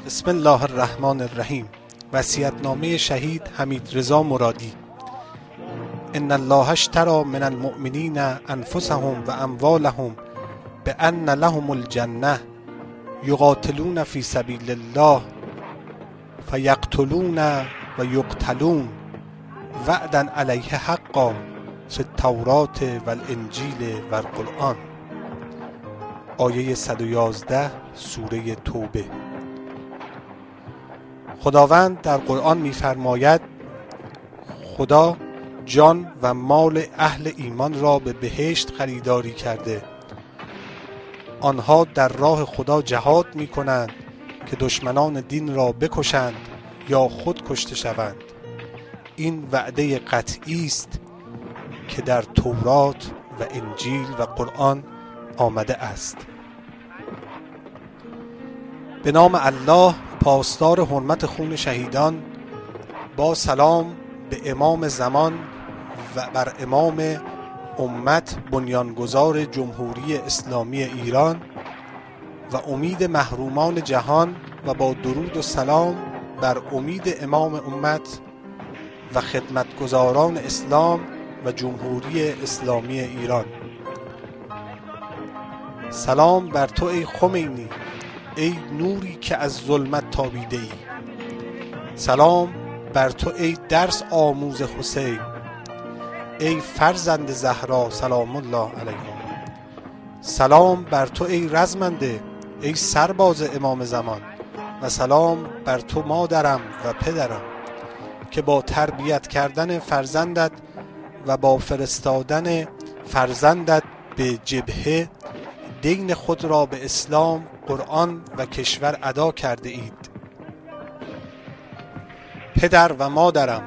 بسم الله الرحمن الرحیم. وصیت‌نامه شهید حمیدرضا مرادی. ان الله اشتری من المؤمنین انفسهم و اموالهم بأن لهم الجنة یقاتلون فی سبیل الله فیقتلون و یقتلون وعدا علیه حقا فی التوراة و الانجیل و القرآن. آیه 111 سوره توبه. خداوند در قرآن می‌فرماید خدا جان و مال اهل ایمان را به بهشت خریداری کرده. آنها در راه خدا جهاد می‌کنند که دشمنان دین را بکشند یا خود کشته شوند. این وعده قطعی است که در تورات و انجیل و قرآن آمده است. به نام الله پاسدار حرمت خون شهیدان، با سلام به امام زمان و بر امام امت بنیانگذار جمهوری اسلامی ایران و امید محرومان جهان، و با درود و سلام بر امید امام امت و خدمتگزاران اسلام و جمهوری اسلامی ایران. سلام بر تو ای خمینی، ای نوری که از ظلمت تابیده ای. سلام بر تو ای درس آموز حسین، ای فرزند زهرا سلام الله علیها. سلام بر تو ای رزمنده، ای سرباز امام زمان، و سلام بر تو مادرم و پدرم که با تربیت کردن فرزندت و با فرستادن فرزندت به جبهه دین خود را به اسلام، قرآن و کشور ادا کرده اید. پدر و مادرم،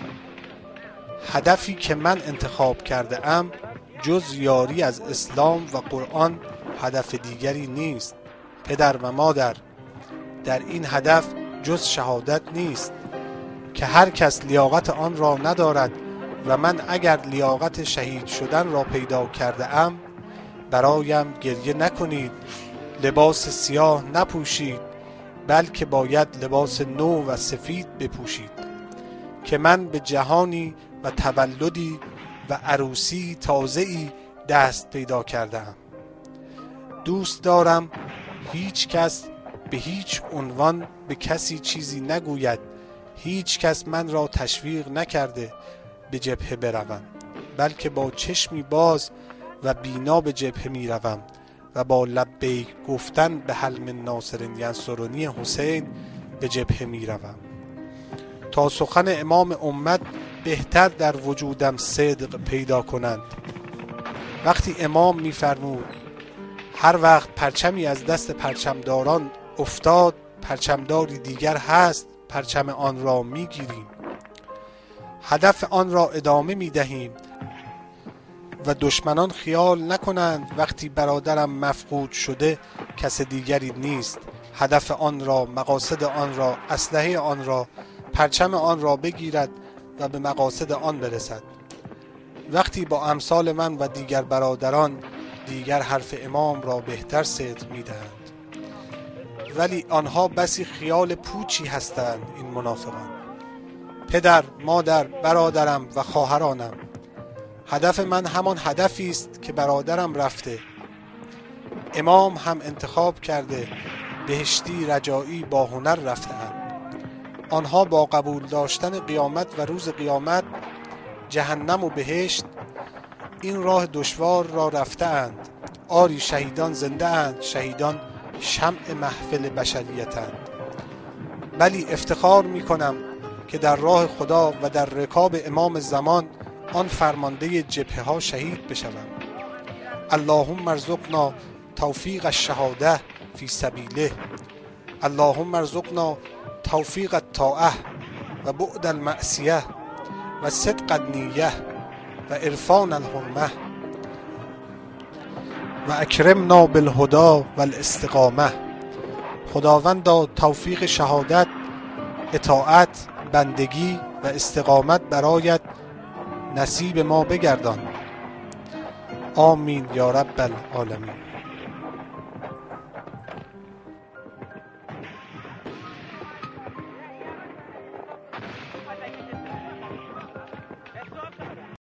هدفی که من انتخاب کرده ام جز یاری از اسلام و قرآن هدف دیگری نیست. پدر و مادر، در این هدف جز شهادت نیست که هر کس لیاقت آن را ندارد، و من اگر لیاقت شهید شدن را پیدا کرده ام، برایم گریه نکنید، لباس سیاه نپوشید، بلکه باید لباس نو و سفید بپوشید که من به جهانی و تولدی و عروسی تازه‌ای دست پیدا کردم. دوست دارم هیچ کس به هیچ عنوان به کسی چیزی نگوید. هیچ کس من را تشویق نکرده به جبهه بروم، بلکه با چشمی باز و بینا به جبهه می روم و با لبیک گفتن به حل من ناصر ینصرنی حسین به جبهه می روم تا سخن امام امت بهتر در وجودم صدق پیدا کنند. وقتی امام می فرمود هر وقت پرچمی از دست پرچمداران افتاد، پرچمداری دیگر هست، پرچم آن را می گیریم، هدف آن را ادامه می دهیم و دشمنان خیال نکنند وقتی برادرم مفقود شده کس دیگری نیست. هدف آن را، مقاصد آن را، اسلحه آن را، پرچم آن را بگیرد و به مقاصد آن برسد. وقتی با امثال من و دیگر برادران دیگر حرف امام را بهتر صدق می دهند، ولی آنها بسی خیال پوچی هستند. این منافقان، پدر، مادر، برادرم و خواهرانم، هدف من همان هدفی است که برادرم رفته. امام هم انتخاب کرده، بهشتی رجایی با هنر رفته‌اند. آنها با قبول داشتن قیامت و روز قیامت، جهنم و بهشت، این راه دشوار را رفته‌اند. آری شهیدان زنده اند، شهیدان شمع محفل بشریتند. ولی افتخار می کنم که در راه خدا و در رکاب امام زمان، آن فرمانده جبهه ها شهید بشوم. اللهم ارزقنا توفیق الشهاده فی سبیله، اللهم ارزقنا توفیق الطاعه و بعد المعصیه و صدق النیه و عرفان الحرمه و اکرمنا بالهدی و الاستقامه. خداوندا توفیق شهادت، اطاعت، بندگی و استقامت برایت نصیب ما بگردان. آمین یا رب العالمین.